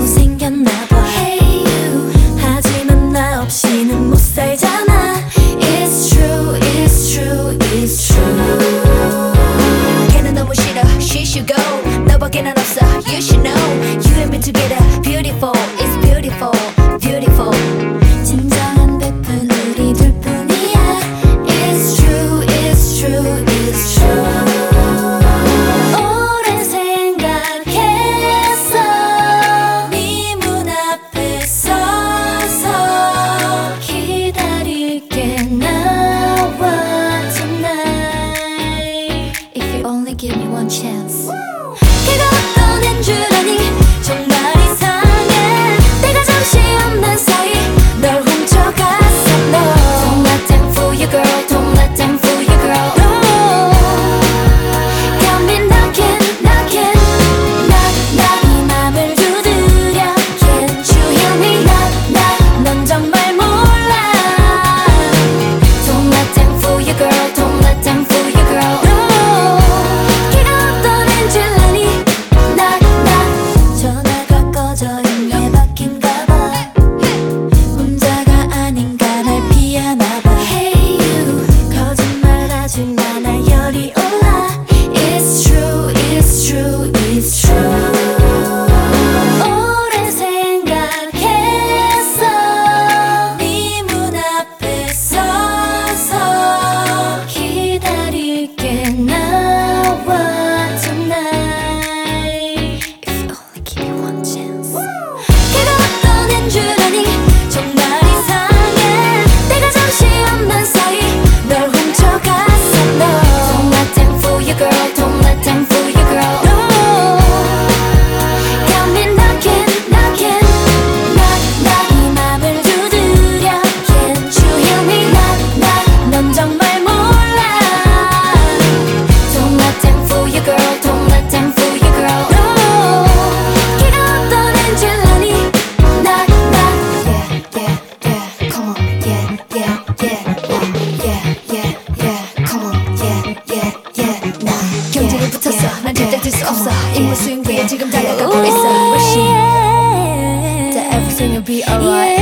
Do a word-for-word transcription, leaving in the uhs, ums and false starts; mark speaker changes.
Speaker 1: 생겼나 봐. Hey you. 하지만 나 없이는 못 살잖아. It's true, it's true, it's true. 걔는 너무 싫어, she should go. 너밖에는 없어, you should know. You and me together, beautiful, it's beautiful, beautiful. 진정한 베푼 우리 둘뿐이야. It's true, it's true, it's true. 오랜 생각했어. 네 문 앞에 서서 기다릴게. 나와 tonight. If you only give me one chance. 걔가 어떤 앤 줄 아니? 정말 이상해. 내가 잠시 없는 사이 널 훔쳐갔어. No, don't let them fool you girl. Don't let them fool you girl. No, got me knocking, knocking. knock, knock. 이 맘을 두드려. Can't you hear me? knock, knock. 넌 정말 몰라. Don't let them fool you girl. Don't let them fool you girl. No, 걔가 어떤 앤 줄 아니? knock, knock. 전화가 꺼져 있네. 바뀐가 봐. 혼자가 아닌가 날 피하나 봐. Hey you. 거짓말하지 마. 날 열이 올라. It's true, it's true, it's true. 오랜 생각했어. 네 문 앞에 서서 기다릴게. 나와 tonight. If you only give me one chance. 걔가 어떤 앤 줄 아니? 정말 이상해. 내가 잠시 없는 사이 널 훔쳐갔어. No, don't let them fool you girl. Don't let them fool you girl. No, got me knocking, knocking. knock, knock. 이 맘을 두드려. Can't you hear me? knock, knock. 넌 정말 몰라. Don't let them fool you girl. Don't let them fool you girl. No, 걔가 어떤 앤 줄 아니? knock, knock. Yeah, yeah, yeah. Come on. Yeah, yeah, yeah. Wow. Yeah, yeah, yeah. Come on. Yeah, yeah, yeah. Nah. 경쟁이 붙었어. 난 절대 들 수 없어. 인물 수용기에 지금 달려가고 있어. That everything will be alright.